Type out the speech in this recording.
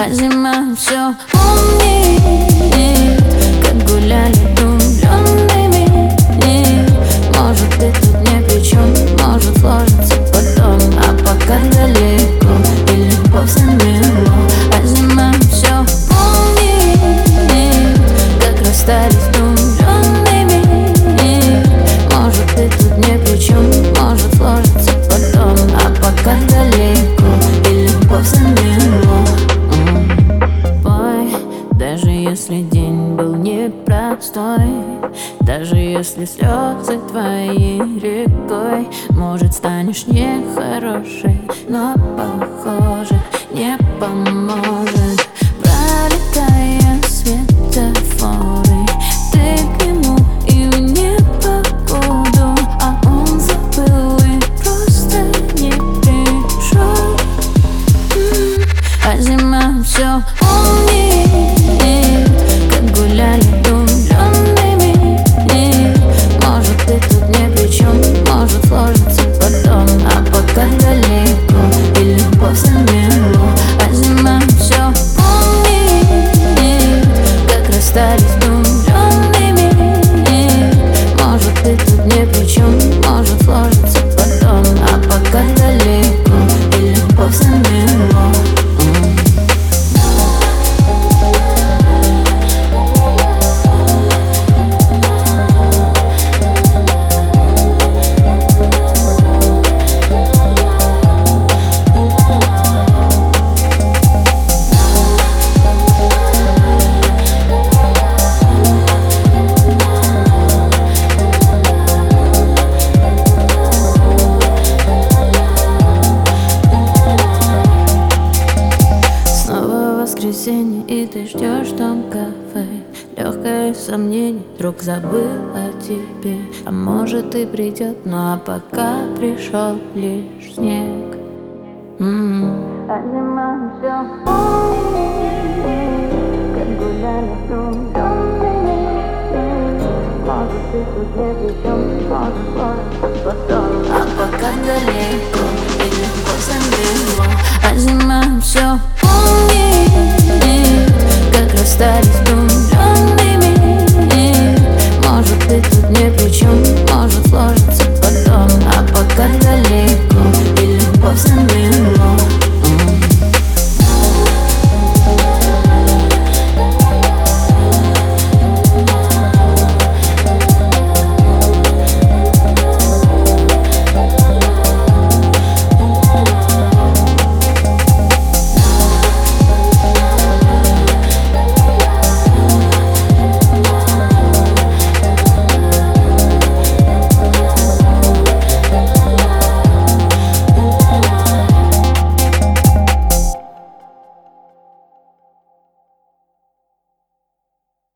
А зима все помнит, как гуляли влюбленными. Может, ты тут ни при чем, может сложится потом, а пока далеко и любовь замело. А зима все помнит, как расстались влюбленными. Может, ты тут ни при чем, может сложится потом, а пока далеко и любовь замело. Пой, даже если день был непростой, даже если слезы твои рекой, может, станешь нехорошей, но, похоже, не поможет. Пролетая светофоры, ты к нему и в непогоду, а он забыл и просто не пришел. А зима все помнит, как гуляли влюбленными. Может, ты тут ни при чем, может сложится потом, а пока далеко и любовь замело. А зима все помнит, как расстались влюбленными. Может, ты тут ни при чем, может сложится потом, а пока далеко и любовь замело. И ты ждешь там кафе, легкое сомнение, вдруг забыл о тебе. А может и придет, ну а пока пришел лишь снег. А зима все помнит, как гуляли влюбленными. Может, ты тут ни при чем, может сложится потом, а пока далеко и любовь замело. А зима все помнит, как расстались